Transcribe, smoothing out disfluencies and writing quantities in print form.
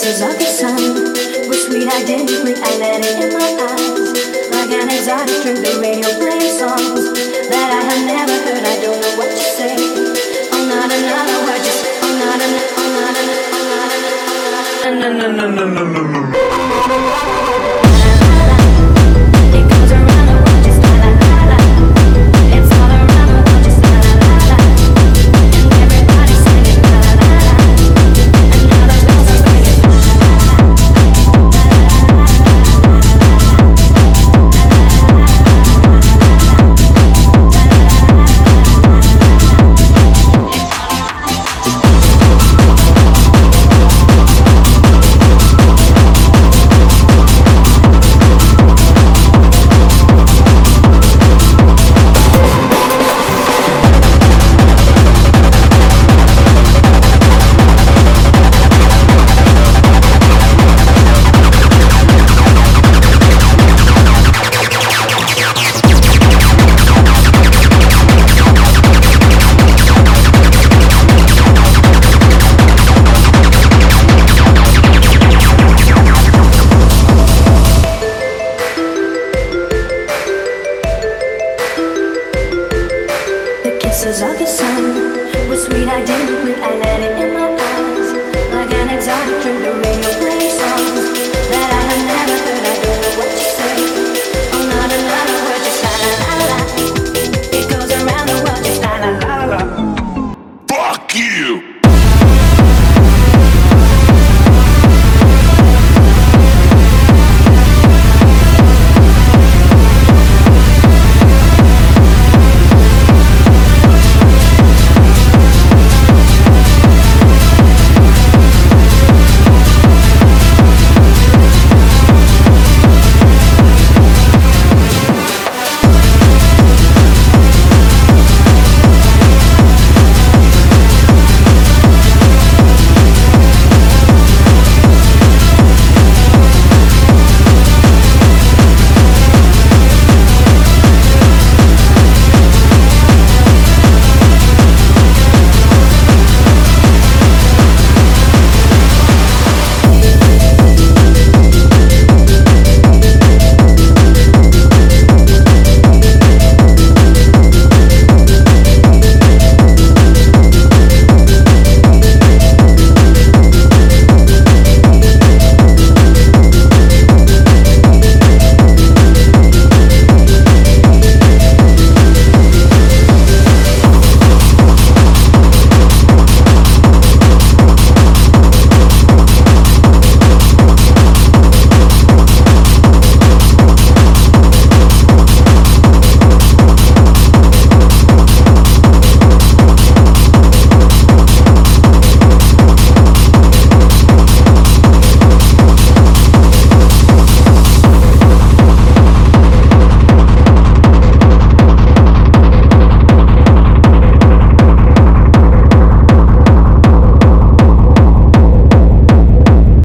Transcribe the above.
kisses of the sun were sweet. I didn't blink, I let it in my eyes. Like an exotic drink, the radio playing songs that I have never heard. I don't know what to say. Oh, not another word, just oh, not another, oh, not another, oh, not another, no, no, no, no, no, no, no. It goes around the world, just la la la la. It's all around the world, just la la la la. And everybody's singing la la la la. And now the bells are ringing la la la la. Kisses of the sun were sweet. I didn't blink, I let it in my eyes. Like an exotic drink, the